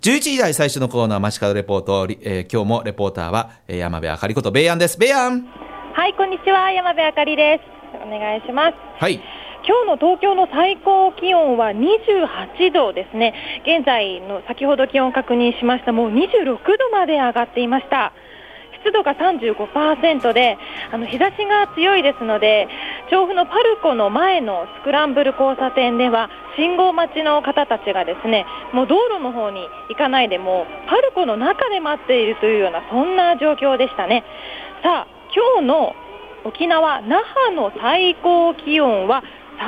11時台最初のコーナー、街角レポート、今日もレポーターは、山部あかりことベイアンです。ベイアン。 はい、こんにちは、山部あかりです。お願いします。 はい。 今日の東京の最高気温は28度ですね。現在の先ほど気温を確認しました。もう26度まで上がっていました。湿度が 35% で日差しが強いですので、調布のパルコの前のスクランブル交差点では信号待ちの方たちがですね、もう道路の方に行かないでもパルコの中で待っているというような、そんな状況でしたね。さあ、今日の沖縄那覇の最高気温は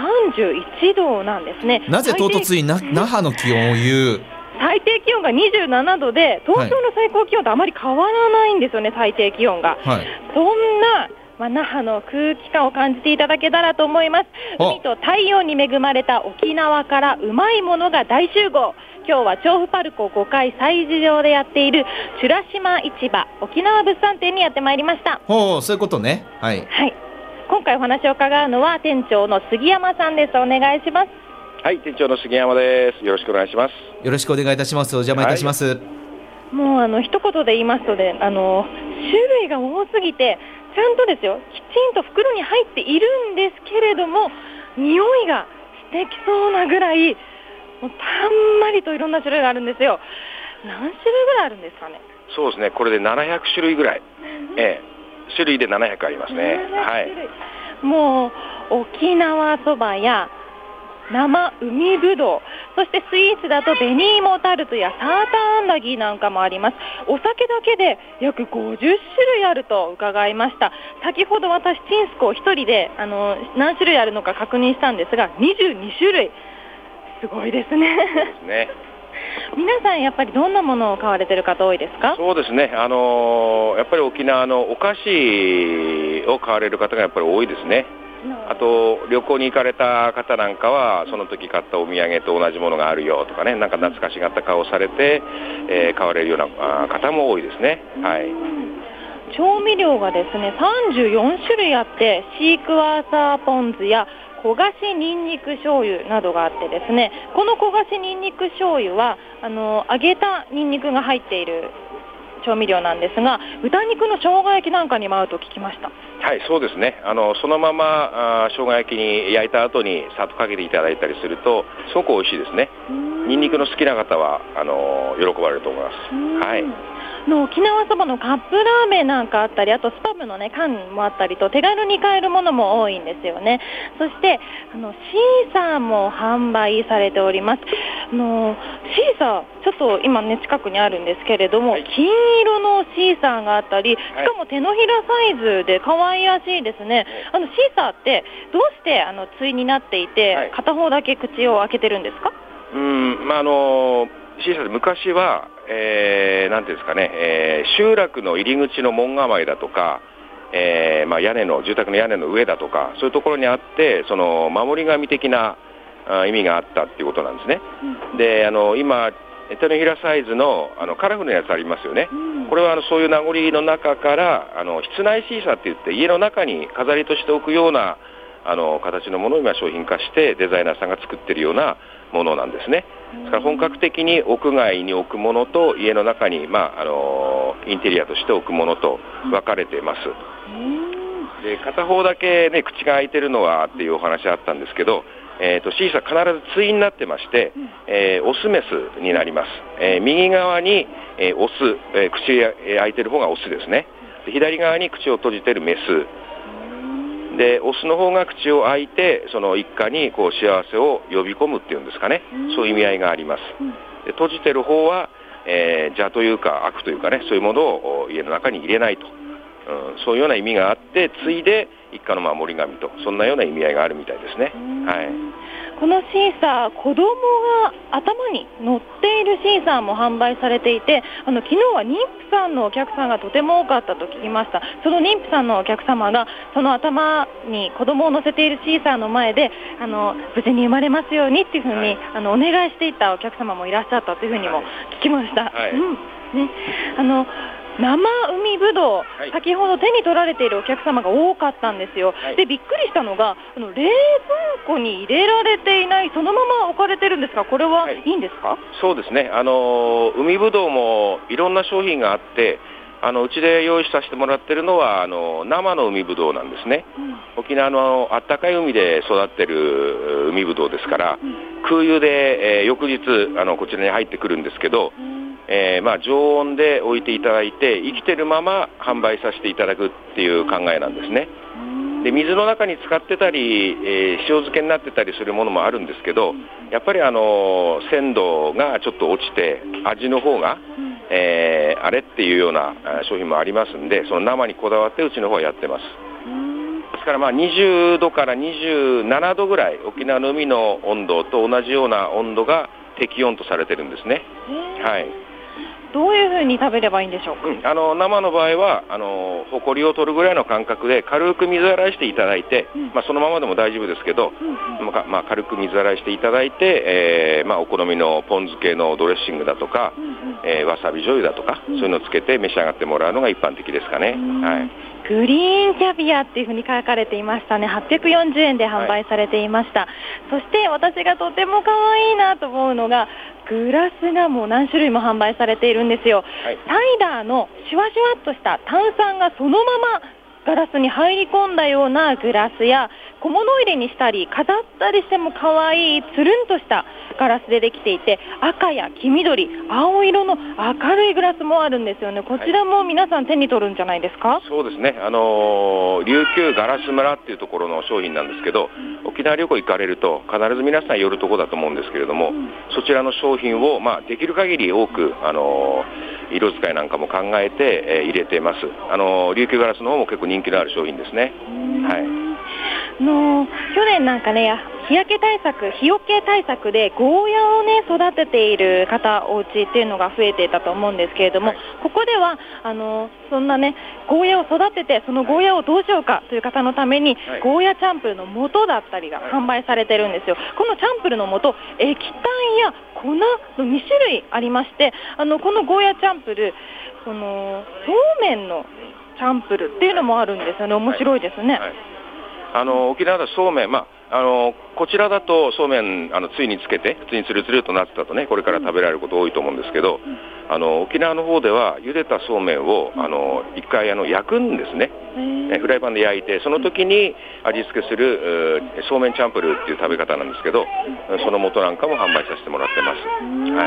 31度なんですね。 なぜ唐突に那覇の気温を言う？ 最低気温が27度で、東京の最高気温とあまり変わらないんですよね、最低気温が。はい、そんな、那覇の空気感を感じていただけたらと思います。海と太陽に恵まれた沖縄からうまいものが大集合。今日は調布パルコ5階催事場でやっている美ら島市場沖縄物産展にやってまいりました。 ほう、そういうことね。はい。 はい。今回お話を伺うのは店長の杉山さんです。お願いします。 はい、店長の杉山です。よろしくお願いします。 よろしくお願いいたします。お邪魔いたします。はい、 もう一言で言いますとね、種類が多すぎて、ちゃんとですよ、きちんと袋に入っているんですけれども、匂いがしてきそうなぐらい、もうたんまりといろんな種類があるんですよ。何種類ぐらいあるんですかね？ そうですね、これで700種類ぐらい、種類で700ありますね。はい。 もう沖縄そばや生海ぶどう、そしてスイーツだと紅芋タルトやサーターアンダギーなんかもあります。お酒だけで約50種類あると伺いました。先ほど私チンスコを一人で何種類あるのか確認したんですが、22種類。すごいですね。 そうですね。 皆さんやっぱりどんなものを買われてる方多いですか？ そうですね、やっぱり沖縄のお菓子を買われる方がやっぱり多いですね。あと旅行に行かれた方なんかはその時買ったお土産と同じものがあるよとかね、なんか懐かしがった顔をされて、買われるような方も多いですね。はい。 調味料がですね34種類あって、シークワーサーポン酢や焦がしにんにく醤油などがあってですね、この焦がしにんにく醤油は揚げたにんにくが入っている調味料なんですが、豚肉の生姜焼きなんかにも合うと聞きました。 はい、そうですね。そのまま生姜焼きに焼いた後にさっとかけていただいたりするとすごく美味しいですね。にんにくの好きな方は喜ばれると思います。はい。 沖縄そばのカップラーメンなんかあったり、あとスパムのね缶もあったりと手軽に買えるものも多いんですよね。そしてシーサーも販売されております。シーサーちょっと今ね近くにあるんですけれども、金色のシーサーがあったり、しかも手のひらサイズで可愛らしいですね。シーサーってどうして対になっていて、片方だけ口を開けてるんですか？ シーサーで昔はなんていうんですかね、集落の入り口の門構えだとか、住宅の屋根の上だとか、そういうところにあって、その守り神的な意味があったっていうことなんですね。で、今手のひらサイズのカラフルなやつありますよね。これはそういう名残の中から室内シーサーって言って家の中に飾りとして置くような形のものを今商品化してデザイナーさんが作っているようなものなんですね。ですから本格的に屋外に置くものと家の中に、インテリアとして置くものと分かれています。で、片方だけ、ね、口が開いてるのはっていうお話あったんですけど、シーサー必ず対になってまして、オスメスになります。右側に、オス、口開いてる方がオスですね。で、左側に口を閉じてるメスで、オスの方が口を開いてその一家にこう幸せを呼び込むっていうんですかね、そういう意味合いがあります。で、閉じてる方は、邪というか悪というかね、そういうものを家の中に入れないと、そういうような意味があって、ついで一家の守り神と、そんなような意味合いがあるみたいですね。はい。 このシーサー、子供が頭に乗っているシーサーも販売されていて、昨日は妊婦さんのお客さんがとても多かったと聞きました。その妊婦さんのお客様がその頭に子供を乗せているシーサーの前で無事に生まれますようにっていうふうに、お願いしていたお客様もいらっしゃったというふうにも聞きました。はい。 生海ぶどう、 はい、 先ほど手に取られているお客様が多かったんですよ、 はい、 でびっくりしたのが冷蔵庫に入れられていないそのまま置かれてるんですが、これはいいんですか？はい、 そうですね、海ぶどうもいろんな商品があって、うちで用意させてもらっているのは生の海ぶどうなんですね、沖縄のあったかい海で育ってる海ぶどうですから、空輸で、翌日こちらに入ってくるんですけど、常温で置いていただいて生きてるまま販売させていただくっていう考えなんですね。で水の中に使ってたり、塩漬けになってたりするものもあるんですけど、やっぱり鮮度がちょっと落ちて味の方が、あれっていうような商品もありますんで、その生にこだわってうちの方はやってます。ですから20度から27度ぐらい沖縄の海の温度と同じような温度が適温とされてるんですね。はい、 どういうふうに食べればいいんでしょうか？ 生の場合はホコリを取るぐらいの感覚で軽く水洗いしていただいて、そのままでも大丈夫ですけど、軽く水洗いしていただいて、お好みのポン酢系のドレッシングだとか、わさび醤油だとか、そういうのをつけて召し上がってもらうのが一般的ですかね。はい、 グリーンキャビアっていうふうに書かれていましたね。840円で販売されていました、はい、そして私がとても可愛いなと思うのがグラスがもう何種類も販売されているんですよ、はい、サイダーのシュワシュワっとした炭酸がそのままガラスに入り込んだようなグラスや小物入れにしたり飾ったりしても可愛いつるんとしたガラスでできていて、赤や黄緑、青色の明るいグラスもあるんですよね。こちらも皆さん手に取るんじゃないですか？ そうですね、琉球ガラス村っていうところの商品なんですけど、沖縄旅行行かれると必ず皆さん寄るところだと思うんですけれども、そちらの商品を、できる限り多く、色使いなんかも考えて、入れています。琉球ガラスの方も結構人気のある商品ですね。はい、 去年なんかね、日よけ対策でゴーヤをね育てている方お家っていうのが増えていたと思うんですけれども、はい、ここではそんなねゴーヤを育ててそのゴーヤをどうしようかという方のために、はい、ゴーヤチャンプルの素だったりが販売されてるんですよ。このチャンプルの素、液体や粉の2種類ありまして、このゴーヤチャンプルそうめんのチャンプルっていうのもあるんですよね。面白いですね。はいはい、 沖縄だとそうめん、こちらだとそうめんつゆにつけて普通につるつるとなってたとね、これから食べられること多いと思うんですけど、沖縄の方では茹でたそうめんを一回焼くんですね。フライパンで焼いてその時に味付けするそうめんチャンプルっていう食べ方なんですけど、その素なんかも販売させてもらってます。はい、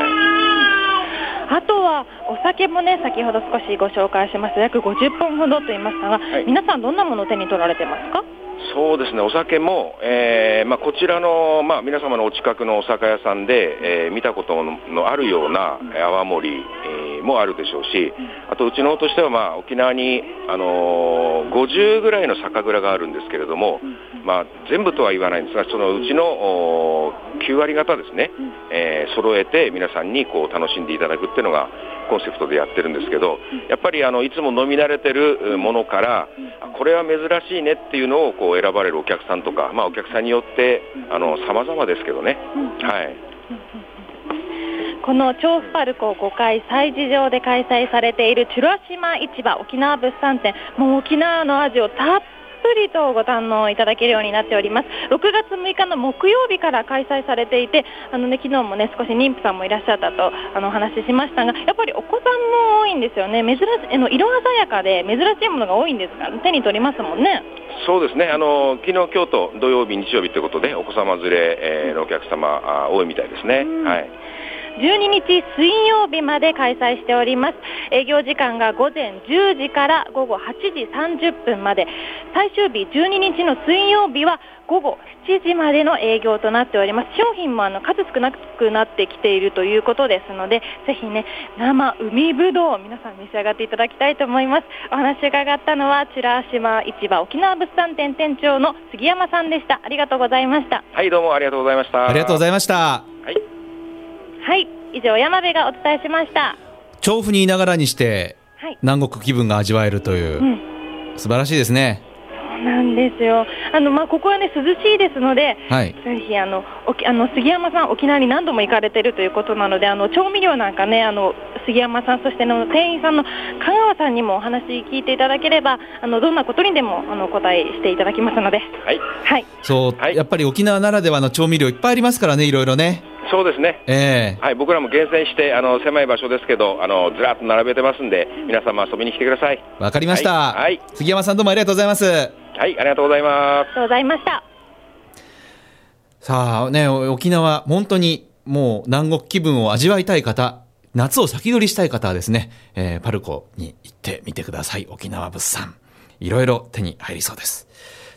あとはお酒もね、先ほど少しご紹介しました約50本ほどと言いましたが、はい、皆さんどんなものを手に取られてますか？ そうですね、お酒も、こちらの、皆様のお近くのお酒屋さんで、見たことのあるような泡盛、もあるでしょうし、あとうちの方としては、沖縄に、50ぐらいの酒蔵があるんですけれども、全部とは言わないんですが、そのうちの9割方ですね、揃えて皆さんにこう楽しんでいただくっていうのがコンセプトでやってるんですけど、やっぱりいつも飲み慣れてるものからこれは珍しいねっていうのをこう選ばれるお客さんとか、お客さんによって様々ですけどね。はい、 この調布パルコ5階催事場で開催されている美ら島市場沖縄物産展、もう沖縄の味をたっぷりとご堪能いただけるようになっております。6月6日の木曜日から開催されていて、昨日もね少し妊婦さんもいらっしゃったとお話ししましたが、やっぱりお子さんも多いんですよね。色鮮やかで珍しいものが多いんですが手に取りますもんね。 そうですね、昨日今日と土曜日日曜日ということでお子様連れ、のお客様多いみたいですね。はい、 12日水曜日まで開催しております。営業時間が午前10時から午後8時30分まで、最終日12日の水曜日は午後7時までの営業となっております。商品も数少なくなってきているということですので、ぜひね生海ぶどう皆さん召し上がっていただきたいと思います。お話伺ったのは美ら島市場沖縄物産展店長の杉山さんでした。ありがとうございました。 はい、どうもありがとうございました。 ありがとうございました。 はい、 はい、以上山部がお伝えしました。 調布にいながらにして、はい、南国気分が味わえるという、素晴らしいですね。 そうなんですよ。ここはね涼しいですので、 はい、 ぜひ杉山さん沖縄に何度も行かれているということなので、調味料なんかね杉山さん、そして店員さんの香川さんにもお話聞いていただければ、どんなことにでもお答えしていただきますので。 はい、 はい、 そう、 はい、 やっぱり沖縄ならではの調味料いっぱいありますからね、いろいろね。 そうですね、はい、僕らも厳選して狭い場所ですけどずらっと並べてますんで、皆様遊びに来てください。 わかりました、 はい、 杉山さんどうもありがとうございます。 はい、ありがとうございます。 ありがとうございました。 さあね、沖縄本当にもう南国気分を味わいたい方、夏を先取りしたい方はですね、パルコに行ってみてください。沖縄物産いろいろ手に入りそうです。